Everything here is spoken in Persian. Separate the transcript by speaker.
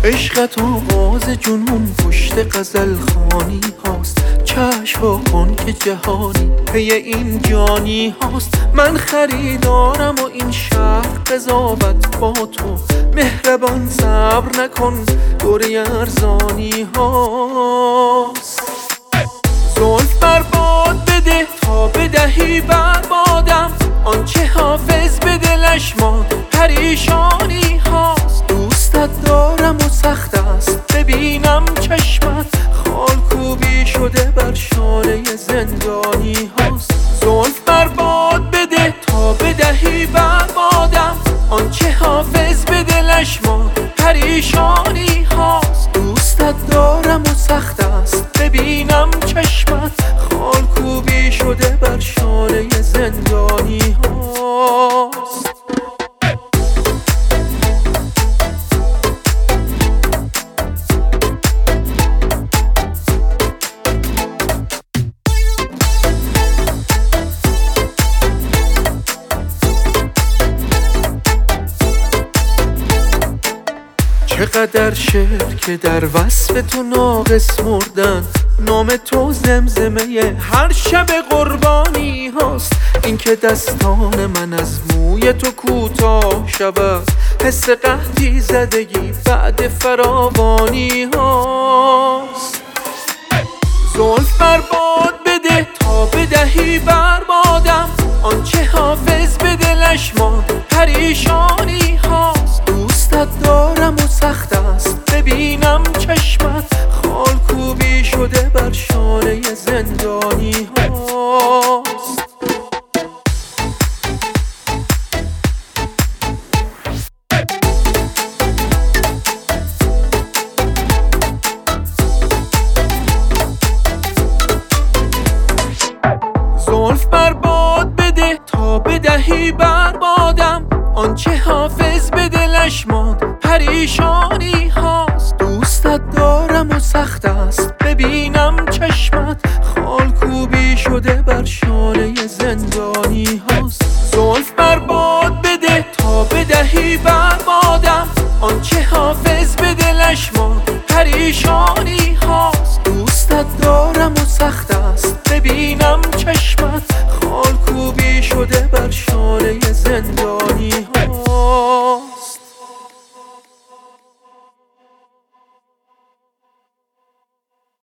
Speaker 1: عشقت آغاز جنون پشت غزل خانی هاست. کشف کن که جهانی پی این جانی هاست. من خریدارم و این شهر قضاوت با تو. مهربان صبر نکن دوره ارزانی هاست. زلف برباد بده تا بدهی بربادم. آنچه حافظ به دلش ماند پریشانی هاست. دوستت دارم و سخت است ببینم چشمت خال کوبی شده بر شانه زندانی هاست. زلف برباد بده تا بدهی بربادم. آنچه حافظ به دلش ماند پریشانی هاست. دوستت دارم و سخت است ببینم چشمت خال کوبی شده بر شانه زندانی هاست. چقدر شعر که در وصف تو ناقص مردن. نام تو زمزمه هر شب قربانی هاست. این که دستان من از موی تو کوتاه شود. حس قحطی زدگی بعد فراوانی هاست. زلف برباد بده تا بدهی بربادم. آنچه حافظ به دلش ماند پریشانی هاست. دوستت دارم و سخت است ببینم چشمت خال کوبی شده بر شانه زندانی هاست. زلف برباد بده تا بدهی بربادم. آنچه حافظ به دلش ماند پریشانی هاست. دوستت دارم و سخت است ببینم چشمت خال کوبی شده بر شانه زندانی هاست. زلف برباد بده تا بدهی بربادم. آنچه حافظ به دلش ماند پریشانی هاست. دوستت دارم و سخت است ببینم چشمت خال کوبی شده بر شانه زندانی